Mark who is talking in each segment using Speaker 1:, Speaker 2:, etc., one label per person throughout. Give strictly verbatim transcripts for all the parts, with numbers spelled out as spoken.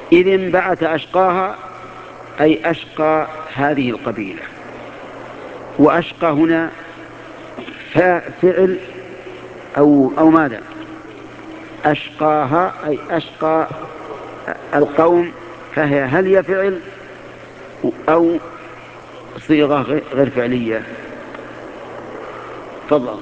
Speaker 1: إذ انبعث أشقاها أي أشقى هذه القبيلة. وأشقى هنا فعل أو, أو ماذا؟ أشقاها أي أشقى القوم، فهي هل هي فعل أو صيغة غير فعلية؟ تفضل.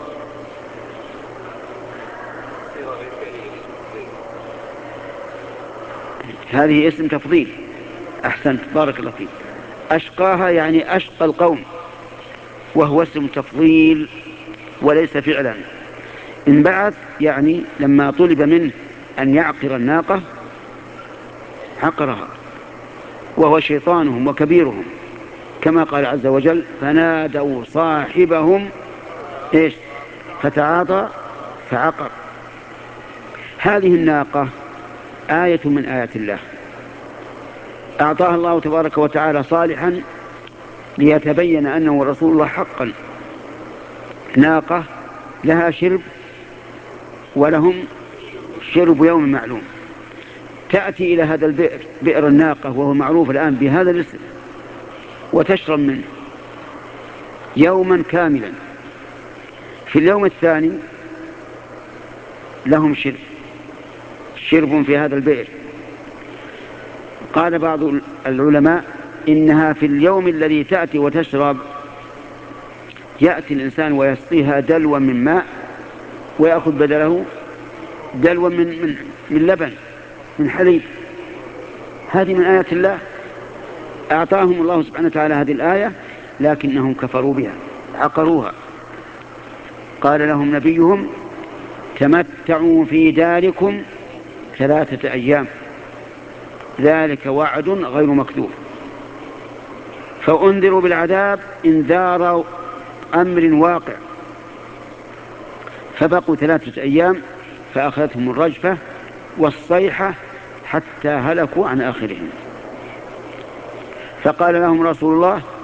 Speaker 1: هذه اسم تفضيل. أحسنت، بارك الله فيك. أشقاها يعني أشقى القوم، وهو اسم تفضيل وليس فعلا. انبعث يعني لما طلب منه أن يعقر الناقة عقرها، وهو شيطانهم وكبيرهم، كما قال عز وجل: فنادوا صاحبهم إيش؟ فتعاطى فعقر. هذه الناقة آية من آيات الله، أعطاها الله تبارك وتعالى صالحا ليتبين أنه رسول الله حقا. ناقة لها شرب ولهم شرب يوم معلوم، تأتي إلى هذا البئر، بئر الناقة، وهو معروف الآن بهذا الاسم، وتشرب منه يوما كاملا. في اليوم الثاني لهم شرب شرب في هذا البئر. قال بعض العلماء إنها في اليوم الذي تأتي وتشرب يأتي الإنسان ويسقيها دلوا من ماء ويأخذ بدله دلوا من, من, من لبن، من حليب. هذه من آيات الله، أعطاهم الله سبحانه وتعالى هذه الآية، لكنهم كفروا بها عقروها. قال لهم نبيهم: تمتعوا في داركم ثلاثة أيام ذلك وعد غير مكذوب. فأنذروا بالعذاب إنذار أمر واقع، فبقوا ثلاثة أيام فأخذتهم الرجفة والصيحة حتى هلكوا عن آخرهم. فقال لهم رسول الله: